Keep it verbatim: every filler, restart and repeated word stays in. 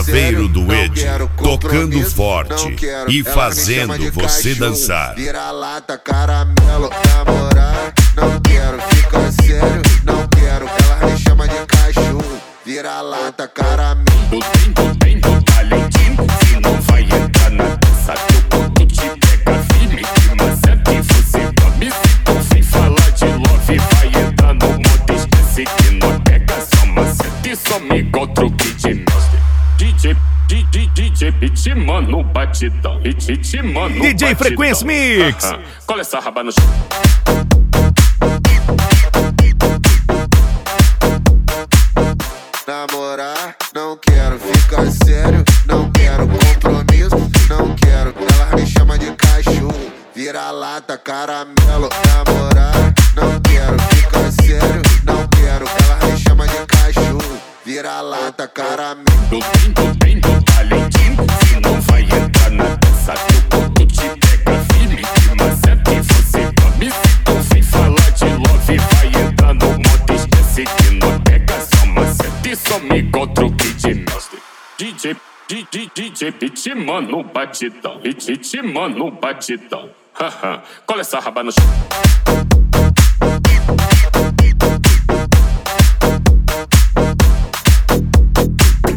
chaveiro do Ed, tocando forte e fazendo você dançar. Vira-lata, caramelo, namorar, não quero ficar sério, não quero, ela me chama de cachorro. Vira-lata, caramelo. Tu tem, tu tem, tu talentinho, se não vai entrar na dança, teu corpo te pega firme, que maceta e você come. Se tu vem falar de love, vai entrar no modo, esquece que não pega só maceta e some igual truque de mestre. D J, D J, D J, beat, mano, batidão, beat, mano, D J Frequência Mix. Uh-huh. Cola essa raba no chão. Namorar, não quero ficar sério, não quero compromisso, não quero, ela me chama de cachorro. Vira-lata, caramelo, namorar, não quero ficar sério, não quero, ela me chama de cachorro. Vira-lata, caramelo. Tu tem, tu tem, tu talentinho, se não vai entrar na dança, teu corpo te pega firme, que maceta e você come. Se tu vem falar de love, vai entrar no modo, esquece que não pega só maceta e some igual truque de mestre. D J, D J, D J, beat, mano, batidão, beat, mano, batidão. Haha, cola essa raba no chão.